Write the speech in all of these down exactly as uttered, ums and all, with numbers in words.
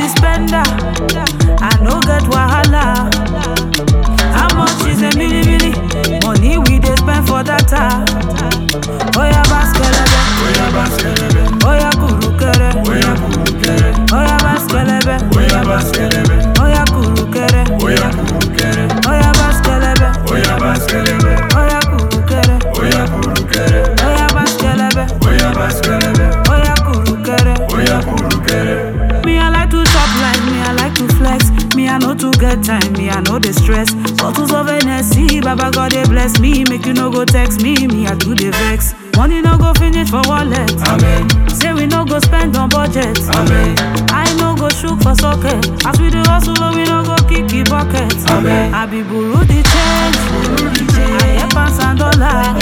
be spender, I no get wahala. How much is a milli milli? Money we dey spend for data. Oya baskelebe, Oya baskelebe, oya kurukere, oya kurukere, oya baskelebe, oya baskelebe, oya kurukere, oya kurukere, oya baskelebe, oya baskelebe, oya kurukere, oya kurukere, oya baskelebe, oya baskelebe, oya kurukere. oya kurukere. Me I like to chop life, me I like to flex. Me I know to get time, me I know the stress. Bottles of N S C, Baba God they bless me. Make you no go text me, me I do the vex. Money no go finish for wallet. Amen, Say we no go spend on budget. amen, I no go shoot for socket. As we do hustle, we no go kick the bucket. Amen. I be buru the change, I get pounds and dollar.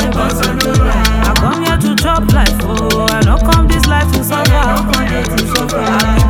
I come here to chop life, oh I no come this life to suffer. I be